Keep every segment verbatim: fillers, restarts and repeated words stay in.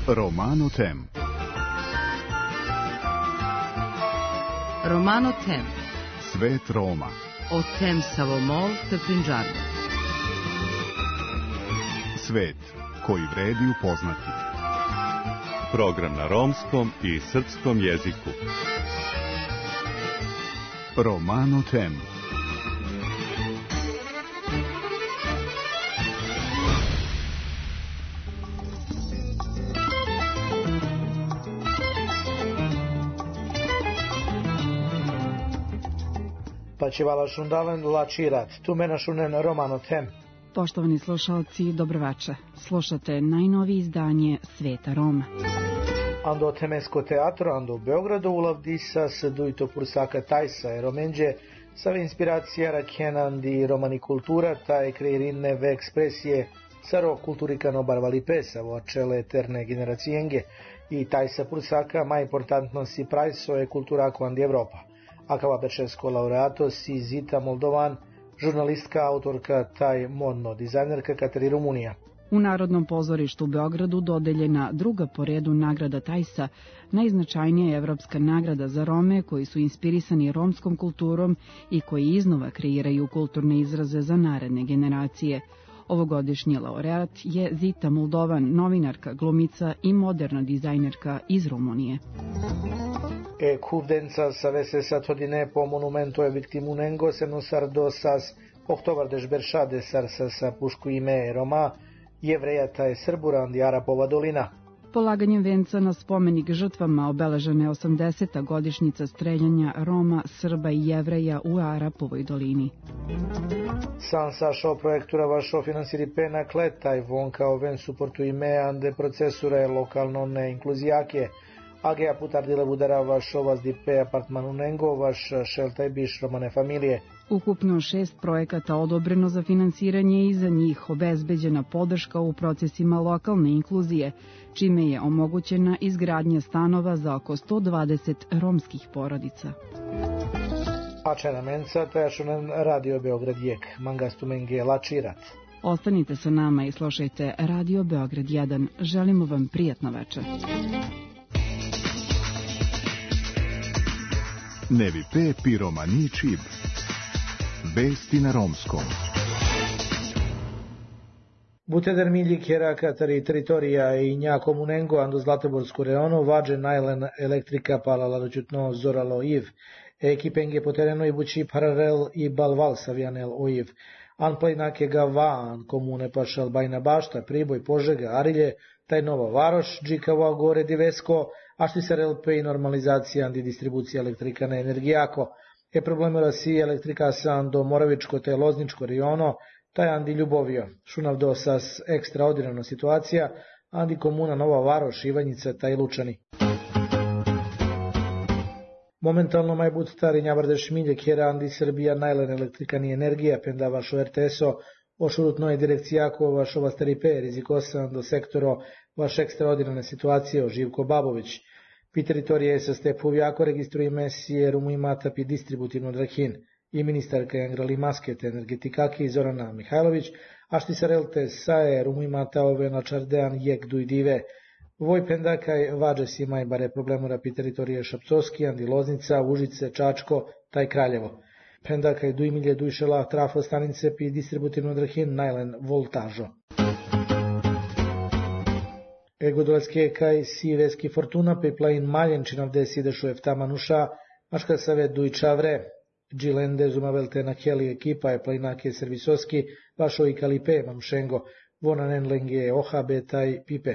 Romano Tem. Romano Tem. Svet Roma. O tem Savomol te Punjab. Svet koji vredi upoznati. Program na romskom i srpskom jeziku. Romano Tem. Pačivala šundalen lačirat, tu mena šunen Romano Tem. Poštovani slušalci, dobroveče. Slušate najnovije izdanje Sveta Roma. Ando Temesko teatro, ando u Beogradu ulavdisa se dujto pursaka tajsa e romenđe, save inspiracija rakenan di romani kultura, taj kreirinne ve ekspresije saro kulturikano barvali pesa vo čele eterne generacijenge i tajsa pursaka ma importantno si prajso e kulturako andi Evropa. Akava bečesko laureato si Zita Moldovan, žurnalistka, autorka, taj modno dizajnerka Kateri Rumunija. U Narodnom pozorištu u Beogradu dodeljena druga po redu nagrada Tajsa, najznačajnija evropska nagrada za Rome koji su inspirisani romskom kulturom i koji iznova kreiraju kulturne izraze za naredne generacije. Ovogodišnji laureat je Zita Moldovan, novinarka, glumica i moderna dizajnerka iz Rumunije. E cuvdența să vese sa todine po monumento e victimunengo se nu sar do sas octobar de žberšade sar sa sa pušku ime Roma, jevrejata je Srburan i Arapova dolina. Polaganjem venca na spomenik žrtvama obeležena je osamdeseta godišnjica streljanja Roma, Srba i Jevreja u Arapovoj dolini. San sašo projektura vašo finansiri pena kletaj von kao ven suportu ime ande procesure lokalno ne inkluzijake. Agea putardile budara vaš ovaz di pe apartmanu nengo, vaš šeltaj biš romane familije. Ukupno šest projekata odobreno za finansiranje i za njih obezbeđena podrška u procesima lokalne inkluzije, čime je omogućena izgradnja stanova za oko sto dvadeset romskih porodica. Ačena menca, tajašunen Radio Beograd jek, mangastu menge lačirat. Ostanite sa nama i slušajte Radio Beograd jedan. Želimo vam prijatno večer. Nevi pe piromani čib. Vesti na romskom. Buteder miljik era katari teritorija i nja komunengo ando Zlatoborsku reonu vađe najlen elektrika pala laročutno zoralo iv. Ekipenge po terenu i bući paralel i balval savijanel o iv. An plajnake ga van komune pašal Bajna Bašta, Priboj, Požega, Arilje, taj Nova Varoš, Džikava, Gore, Divesko, a šti se relpe i normalizacija andi distribucija elektrika na energijako. E problemera si elektrika san do Moravičko te Lozničko rajono, taj andi ljubovio. Šunav do sas ekstraordinarna situacija, andi komuna Nova Varoš, Ivanjica, taj Lučani. Momentalno maj bud stari njabrde šmilje kjera andi Srbija najlen elektrika ni energija penda vašo er te es o ošurutno je direkcijako vašo vas teripe rizikosan do sektoro vaš ekstraordinarne situacije o Živko Babović. Pi teritorije sa Stepuvjako registruje mesije Rumu imata pi distributivno drahin i ministarka Jangrali Masket energetikaki Zorana Mihajlović, a šti sarelte sae Rumu imata ove na čardean jek dujdive. Voj pendakaj vađe si majbare problemora pi teritorije Šapcovski, Andi Loznica, Užice, Čačko, taj Kraljevo. Pendakaj dujmilje dujšela trafo stanice pi distributivno drahin najlen voltažo. Egodolske kaj si veski fortuna pe plain maljenčinov de si dešuje v tamanuša, maška save dujčavre, džilende zumavelte na kjeli ekipa je plainake servisoski, vašo i kalipe manušengo, vonanen lenge ohabe taj pipe.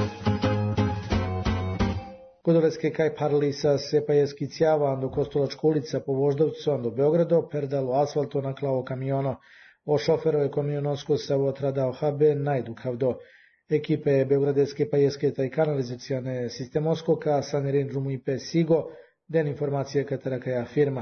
Godoleske kaj parli sa sepajeski cijava ando Kostolačka ulica po Voždovcu ando Beogrado, perdalo asfalto naklao kamiono, o šofero je kamionosko sa otradao habe najdu kavdo. Ekipe Beogradeske pajeske taj kanalizacione sistemosko ka sanerin rumu i pe sigo, den informacije katara kaja firma.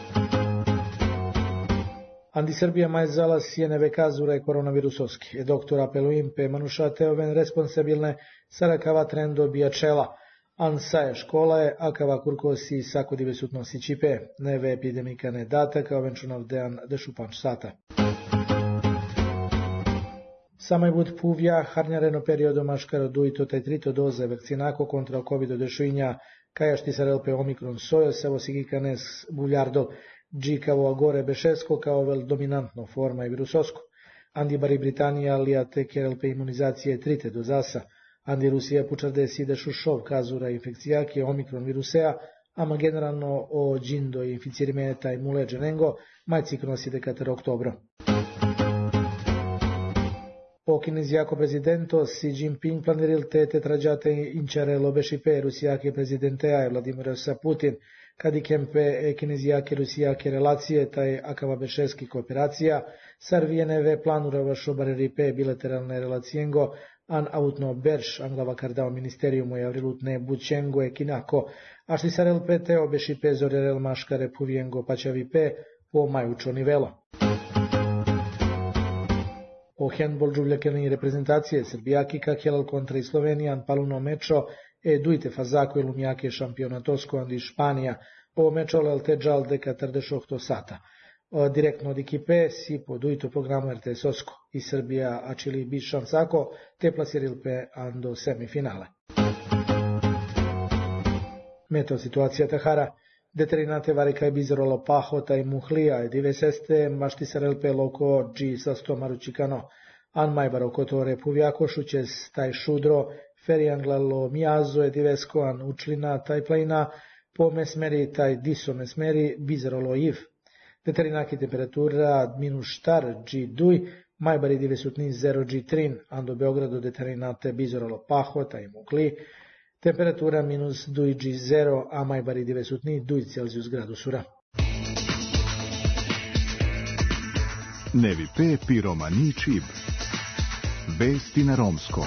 Andi Srbija maj zala sjene vekazura je koronavirusoski. E doktor apeluim pe manušate oven responsabilne sarakava trendo bijačela. An saje škola je akava kurkosi sako divesutnosi čipe. Neve epidemika ne data kao venčunov dejan dešupanč sata. Sa mai būt puvia, harniareno periodo mașcaro duito tai trito doze vaccinaco contra o Covid deșuinha, caia știsarel pe Omicron sojo, se vosigicanes buljardo, džikavo agore bešesko kao vel dominantno forma i virusosko. Andi bari Britanija lijate kerel pe imunizacije trite dozasa, andi Rusija pučarde side šušov kazura infekcijake Omikron virusea, ama generalno o džindo i inficirimeta i muleđenengo, majcikno si dekater oktobro. O kinezijako prezidento Xi Jinping planiril tete trađate inčarelo bešipe rusijake prezidentea i Vladimira Putin, kadi kempe e kinezijake rusijake relacije taj akava bešeski kooperacija, sarvijeneve planurava šobareripe bilateralne relacijengo, an autno berš anglava kardao ministeriumu i avrilutne bućengo e kinako, a šti sarel pete o bešipe zorerel maškare puvijengo pačavipe po majučo nivelo. O handball džuvljakeni reprezentacije Srbijaki kakjelal kontra i Slovenijan paluno mečo e dujte fazako i lumjake šampionatosko andi Španija o mečo lel te džal deka trdešohto sata. O, direktno od ekipe si po dujto programu R T S Osko i Srbija ačili bi šansako te plasiril pe ando semifinale. Meteo situacija Tahara. Determinate varika je bizarolo pahota i muhlija e diveseste mašti sarel pe loko dži sa sto maručikano an majbaro kotore puvjako šućes taj šudro ferianglalo mijazo e divesko an učlina taj plajna po mesmeri taj diso mesmeri bizarolo iv. Deterinaki temperatura minus štar dži duj majbari divesutni zero dži trin ando Beogradu deterinate bizarolo pahota i muhli. Temperatura minus dui dži zero, a majbari divesutni dui Celsius gradusura. Nevi pe piromani čib. Vesti na romskom.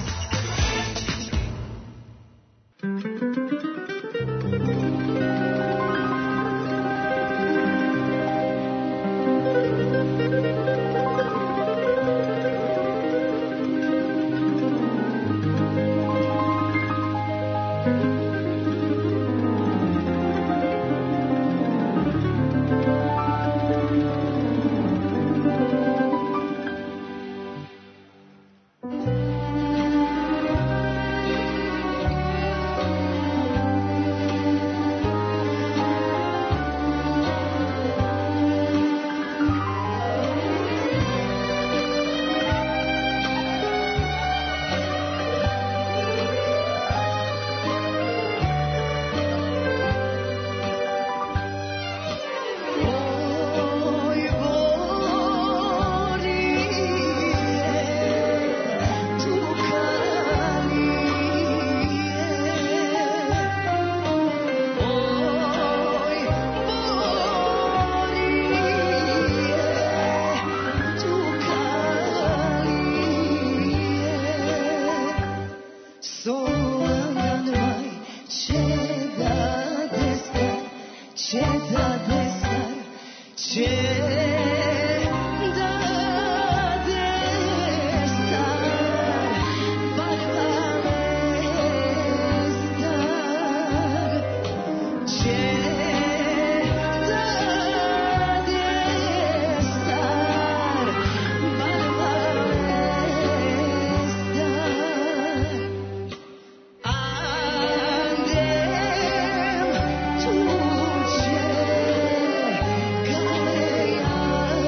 Tuđe, galeja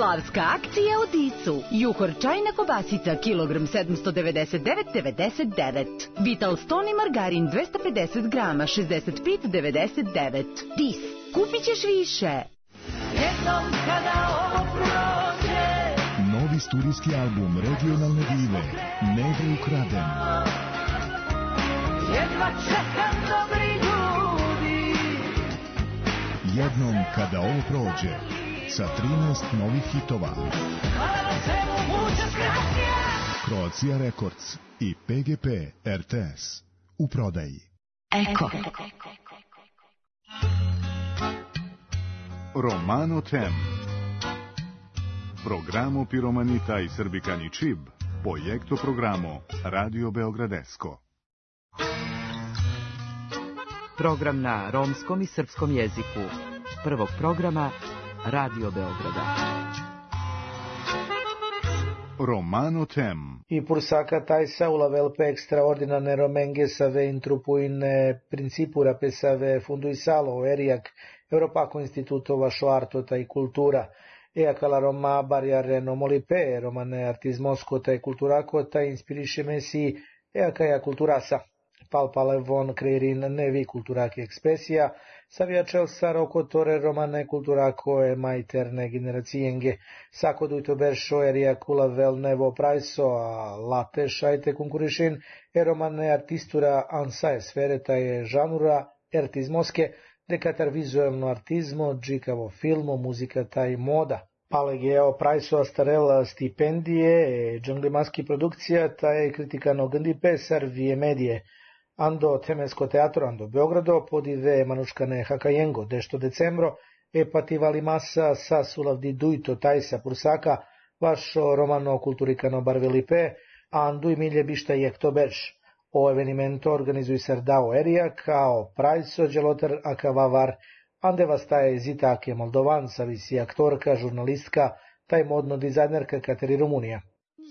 Slavska akcija u Dicu. Juhor čajna kobasica, kilogram sedamsto devedeset devet devedeset devet. Vital Stoni margarin dvesta pedeset grama, šezdeset pet devedeset devet. Dis, kupit ćeš više. Jednom kada ovo prođe. Novi studijski album regionalne dive Negre ukraden. Jedva čekam dobri ljudi. Jednom kada ovo prođe. Sa trinaest novih hitova. Croatia Records i P G P R T S u prodaji. Eko. Romano Tem. Programo Piromanita i Srbikani Čib. Projekto programo Radio Beogradesko. Program na romskom i srpskom jeziku. Prvog programa Radio Beograda. Romano Tem. I Pursaka Taisa ula velpe extraordinarne romenge save intrupuine principura pesave funduisalo eriak Europako instituto vašo artota i kultura. Eakala Roma barjare nomolipe romane artizmoskota i kulturakota inspirisce mesi eakaja kulturasa. Palpale von creerin nevi culturache expressia, savia celsar ocotore romane culturaco e maiterne generazienge, saco duito bersho eria cula vel nevo praiso a late shaite concurrishin e romane artistura ansae sfereta e žanura artizmoske, decatar vizuelno artizmo, džikavo filmo, muzika taj moda. Palegeo praiso astarela stipendije e džanglimaski produkcija taj kritikano gndi pesar vie medije, ando Temesko teatro ando Beogrado podive manuškane hakajengo dešto decembro e pativali masa sa sulavdi duito tajsa Pursaka vašo romano kulturikano barvelipe andu i milje bišta i ektoberš. O evenimento organizuj sardao erija kao prajso dželotar akavavar ande vastaje zitake Moldovan savisi aktorka, žurnalistka, taj modno dizajnerka Kateri Rumunija.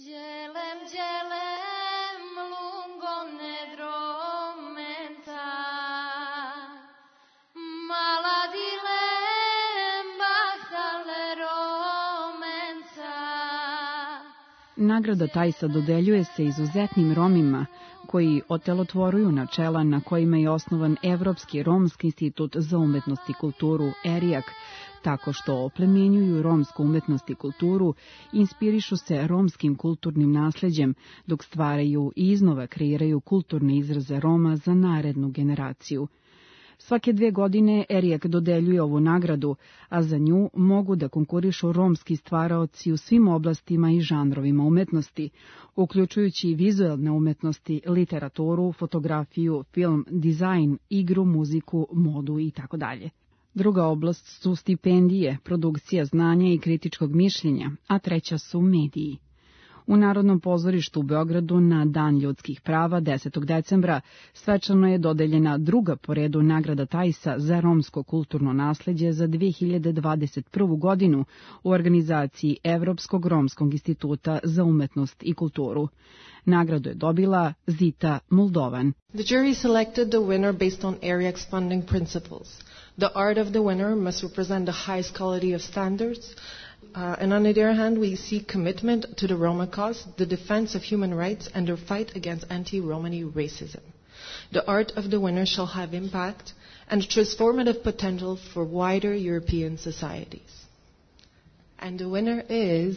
Nagrada Tajsa dodeljuje se izuzetnim Romima koji otelotvoruju načela na kojima je osnovan Evropski romski institut za umetnost i kulturu ERIAK, tako što oplemenjuju romsku umetnost i kulturu, inspirišu se romskim kulturnim nasleđem, dok stvaraju i iznova kreiraju kulturne izraze Roma za narednu generaciju. Svake dve godine ERIAK dodeljuje ovu nagradu, a za nju mogu da konkurišu romski stvaraoci u svim oblastima i žanrovima umetnosti, uključujući vizuelne umetnosti, literaturu, fotografiju, film, dizajn, igru, muziku, modu itd. Druga oblast su stipendije, produkcija znanja i kritičkog mišljenja, a treća su mediji. U Narodnom pozorištu u Beogradu na Dan ljudskih prava desetog decembra svečano je dodeljena druga po redu nagrada Tajsa za romsko kulturno nasleđe za dve hiljade dvadeset prvu godinu u organizaciji Evropskog romskog instituta za umetnost i kulturu. Nagradu je dobila Zita Moldovan. The jury selected the winner based on ERIAK's funding principles. The art of the winner must represent the highest quality of standards. Uh, and on the other hand, we see commitment to the Roma cause, the defense of human rights, and their fight against anti-Romani racism. The art of the winner shall have impact and transformative potential for wider European societies. And the winner is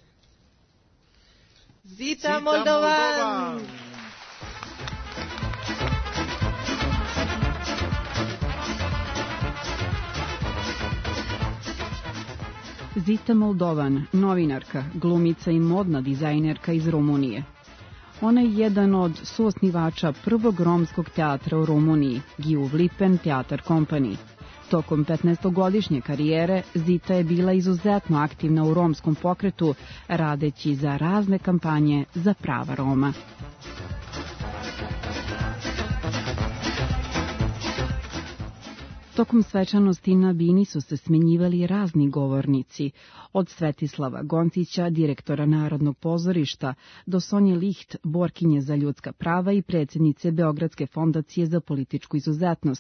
Zita, Zita Moldovan! Moldovan! Zita Moldovan, novinarka, glumica i modna dizajnerka iz Rumunije. Ona je jedan od suosnivača prvog romskog teatra u Rumuniji, Giuvlipen Theater Company. Tokom petnaestogodišnje karijere Zita je bila izuzetno aktivna u romskom pokretu, radeći za razne kampanje za prava Roma. Tokom svečanosti na bini su se smenjivali razni govornici, od Svetislava Goncića, direktora Narodnog pozorišta, do Sonje Licht, borkinje za ljudska prava i predsjednice Beogradske fondacije za političku izuzetnost,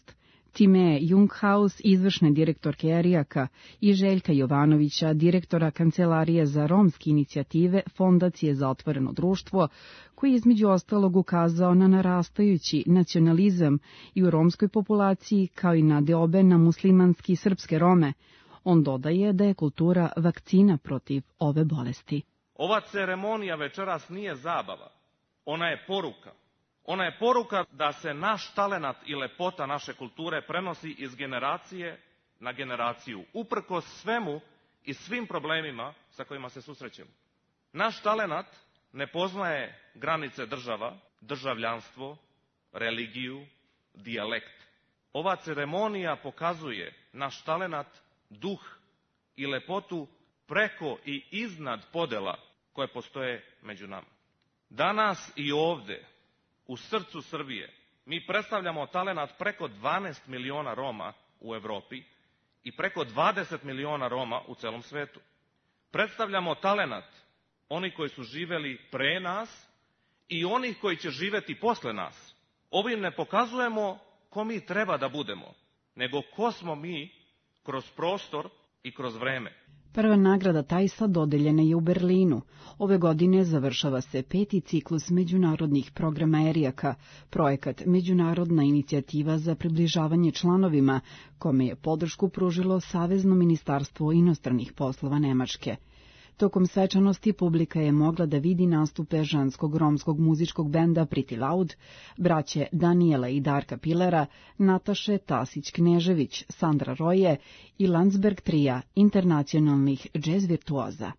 Time Junghaus, izvršne direktorke Erijaka, i Željka Jovanovića, direktora Kancelarije za romske inicijative Fondacije za otvoreno društvo, koji je između ostalog ukazao na narastajući nacionalizam i u romskoj populaciji, kao i na deobe na muslimanski i srpske Rome. On dodaje da je kultura vakcina protiv ove bolesti. Ova ceremonija večeras nije zabava, ona je poruka. Ona je poruka da se naš talenat i lepota naše kulture prenosi iz generacije na generaciju, uprkos svemu i svim problemima sa kojima se susrećemo. Naš talenat ne poznaje granice država, državljanstvo, religiju, dijalekt. Ova ceremonija pokazuje naš talenat, duh i lepotu preko i iznad podela koje postoje među nama. Danas i ovde, u srcu Srbije, mi predstavljamo talenat preko dvanaest miliona Roma u Evropi i preko dvadeset miliona Roma u celom svetu. Predstavljamo talenat oni koji su živeli pre nas i onih koji će živeti posle nas. Ovim ne pokazujemo ko mi treba da budemo, nego ko smo mi kroz prostor i kroz vreme. Prva nagrada Tajsa dodeljena je u Berlinu. Ove godine završava se peti ciklus međunarodnih programa Erijaka, projekat Međunarodna inicijativa za približavanje članovima, kome je podršku pružilo Savezno ministarstvo inostranih poslova Nemačke. Tokom svečanosti publika je mogla da vidi nastupe ženskog romskog muzičkog benda Pretty Loud, braće Daniela i Darka Pilera, Nataše Tasić-Knežević, Sandra Roje i Landsberg trija internacionalnih džez virtuoza.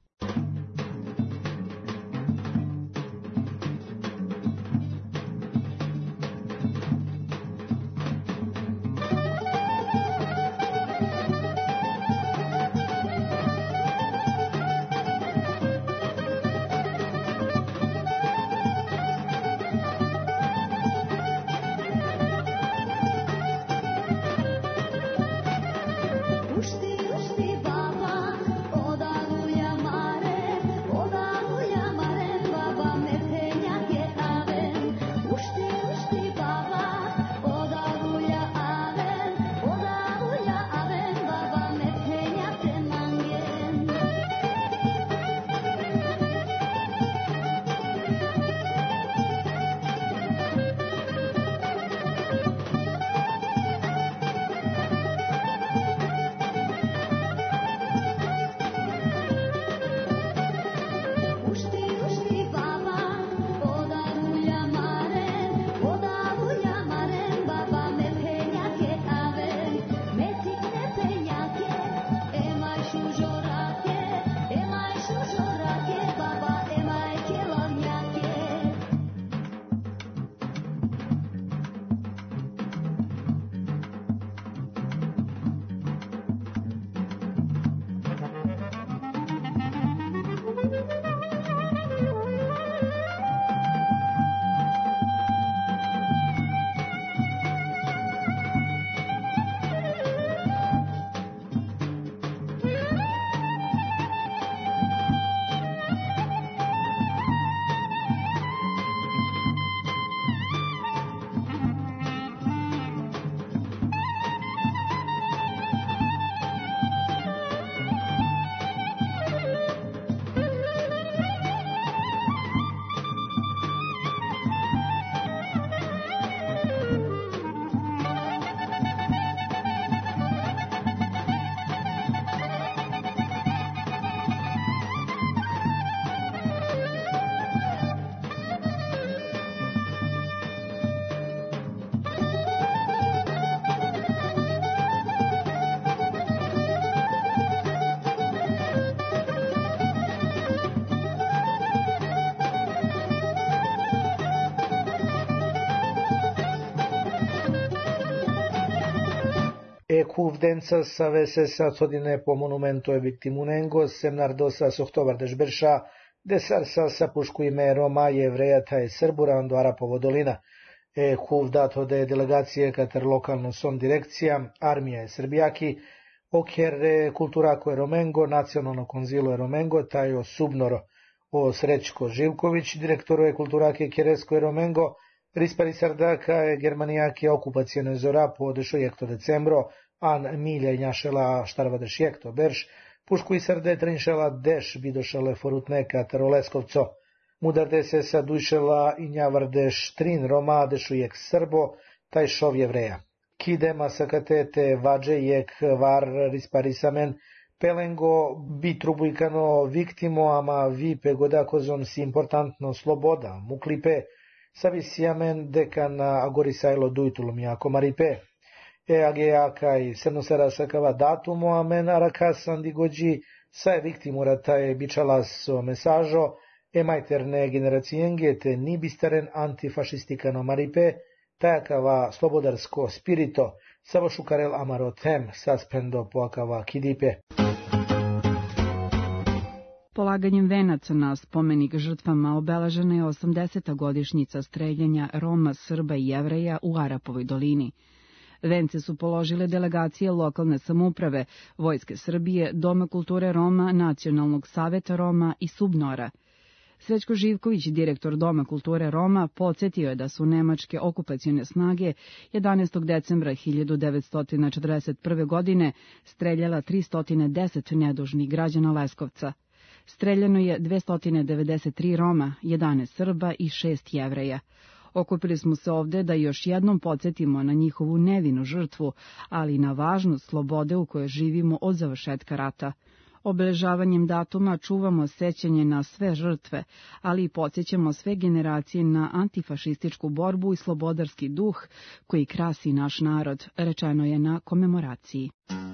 E cuvdențas aveses atodine po monumentu evictimunengos, semnardosas octobardeș berša, desarsas apuškuime Roma, Jevrejata i Srburando Arapovo dolina. E cuvdato de delegacije katar lokalno son direkcija, armija je Srbijaki, okjer kulturako je Romengo, nacionalno konzilo je Romengo, tajo subnoro o Srećko Živković, direktoro je kulturake Keresko je Romengo, Rispari sardaka je germanijake okupacione zora podešo jekto decembro, an milja njašela štarva deš jekto berš, pušku i srde trinšela deš bidošale forutneka teroleskovco. Mudarde se sadujšela i njavardeš trin Roma dešu jek Srbo, taj šov jevreja. Kidema sakatete vađe jek var risparisamen, pelengo bi trubujkano viktimo ama vi pegodakozon si importantno sloboda, muklipe, savisijamen dekana agorisajlo dujtulum jako maripe. E ageaka i sednosara sakava datumo amen arakasan digođi sa je viktimura taj bičalaso mesažo, e majterne generacijenge te nibistaren antifašistikano maripe, tajakava slobodarsko spirito, savošukarel amarotem saspendo poakava kidipe. Polaganjem venaca na spomenik žrtvama obeležena je osamdeseta godišnjica streljanja Roma, Srba i Jevreja u Arapovoj dolini. Vence su položile delegacije lokalne samouprave, Vojske Srbije, Doma kulture Roma, Nacionalnog saveta Roma i Subnora. Srećko Živković, direktor Doma kulture Roma, podsjetio je da su nemačke okupacione snage jedanaestog decembra hiljadu devetsto četrdeset prve. godine streljala tristo deset nedužnih građana Leskovca. Streljano je dvesta devedeset tri Roma, jedanaest Srba i šest Jevreja. Okupili smo se ovde da još jednom podsjetimo na njihovu nevinu žrtvu, ali i na važnost slobode u kojoj živimo od završetka rata. Obeležavanjem datuma čuvamo sećanje na sve žrtve, ali i podsjećamo sve generacije na antifašističku borbu i slobodarski duh koji krasi naš narod, rečeno je na komemoraciji.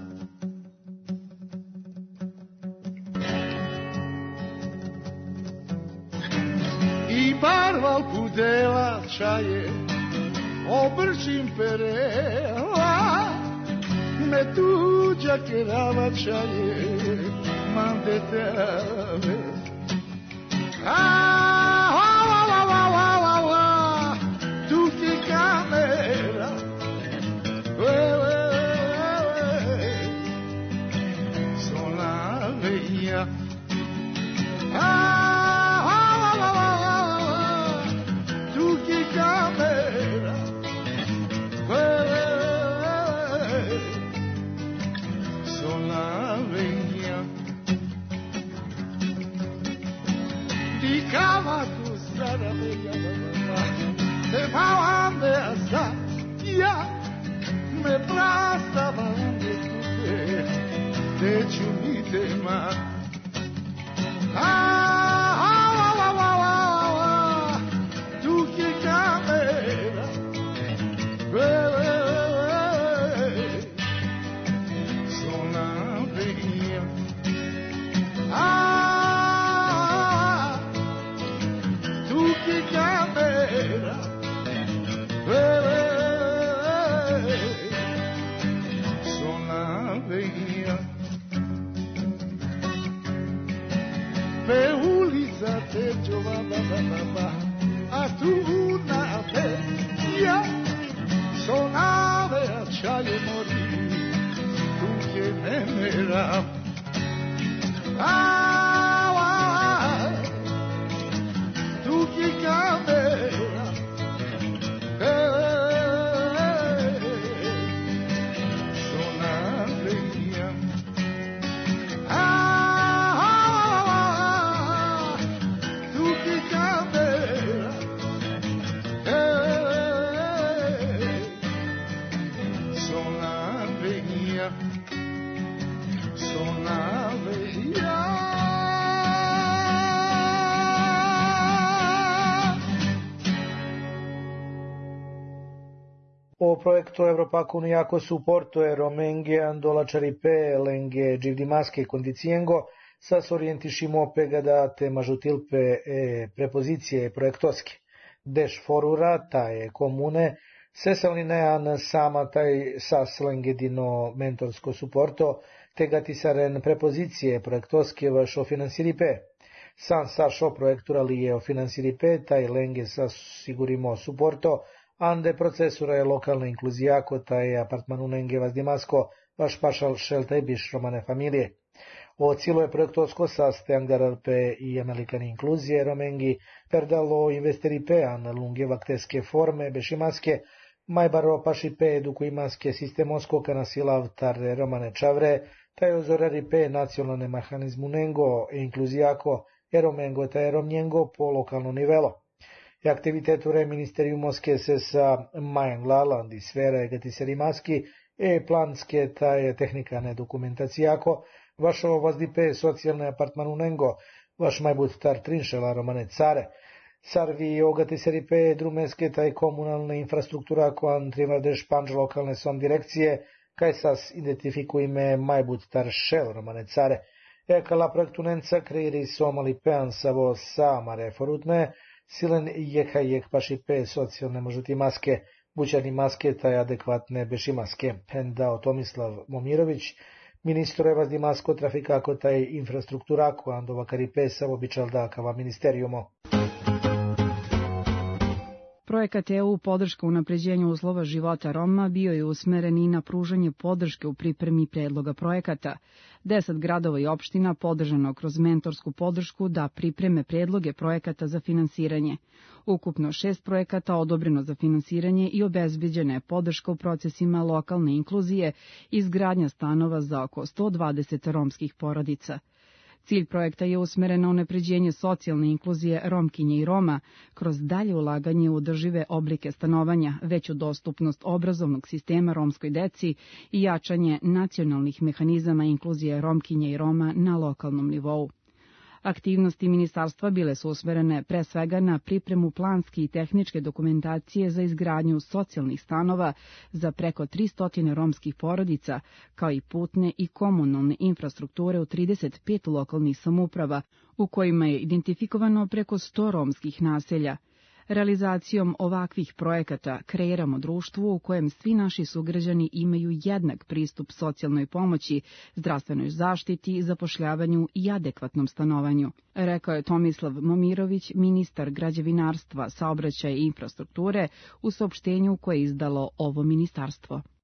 I barval pudela čaje, obrčim perela, me tuđa kerava čaje, mande tebe. Ah, la la la la la la, tu ti camera, sola veia. Ah, camera, sola venia di cava tu sara venia te pavan de asa ya me plastavan de tu te chunite ma ah la la la la tu che camera sola venia ah tu che camera sola venia pe ulica te giovana baba a tu una vecchia sonave acciaio morì tu che venera ah, ah tu che camera eh, sonave mia ah, ah tu che camera O proiectul Europacunu jako suporto e romenghe andolacaripe lenghe givdimasche condiziengo sas orientišimo pegada te mažutilpe e prepozicije projektoski. Deš forura taje komune sesalinean sama taj sas lengedino mentorsko suporto te gatisaren prepozicije projektoske vašo finansiripe. San sašo projektura li je o finansiripe taj lenge sas sigurimo suporto ande procesura je lokalna inkluzijako taj apartmanu nenge vas dimasko vaš pašal šeltaj biš romane familije. O cilo je projektovsko sastajan gararpe i amerikani inkluzije romengi, perdalo investeripe an lunge vakteske forme bešimaske, majbaro pašipe edukuimaske sistemosko kanasilav tarre romane čavre, taj ozoraripe nacionalne mehanizmu nengo e inkluzijako, eromengo ta eromnjengo po lokalno nivelo. E aktiviteture ministeriumoske se sa Majang Laland i sfera e gatiserimaski e planske ta je tehnikane dokumentacijako, vašo vazdipe socijalne apartmanu nengo, vaš majbut tar trinšela romane care, sarvi ogatiseripe drumeske taj komunalne infrastruktura koan trimardeš panđ lokalne som direkcije, kaj sas identifikujme majbut tar šel romane care. Eka la projektunenca kreiri somali pean savo sama reforutne, silen jeka jek pašipe socijalne možuti maske, bućani maske taj adekvatne bešimaske. Pendao Tomislav Momirović, ministro je vazdi masko trafikako taj infrastruktura koan dovakaripe savo bičaldakava ministerijumo. Projekat E U podrška unapređenju uslova života Roma bio je usmeren i na pružanje podrške u pripremi predloga projekata. Deset gradova i opština podržano kroz mentorsku podršku da pripreme predloge projekata za finansiranje. Ukupno šest projekata odobreno za finansiranje i obezbeđena je podrška u procesima lokalne inkluzije i izgradnja stanova za oko sto dvadeset romskih porodica. Cilj projekta je usmeren na unapređenje socijalne inkluzije Romkinje i Roma kroz dalje ulaganje u održive oblike stanovanja, veću dostupnost obrazovnog sistema romskoj deci i jačanje nacionalnih mehanizama inkluzije Romkinje i Roma na lokalnom nivou. Aktivnosti ministarstva bile su usmerene pre svega na pripremu planske i tehničke dokumentacije za izgradnju socijalnih stanova za preko tristo romskih porodica, kao i putne i komunalne infrastrukture u trideset pet lokalnih samouprava, u kojima je identifikovano preko sto romskih naselja. Realizacijom ovakvih projekata kreiramo društvo u kojem svi naši sugrađani imaju jednak pristup socijalnoj pomoći, zdravstvenoj zaštiti, zapošljavanju i adekvatnom stanovanju, rekao je Tomislav Momirović, ministar građevinarstva, saobraćaja i infrastrukture, u saopštenju koje je izdalo ovo ministarstvo.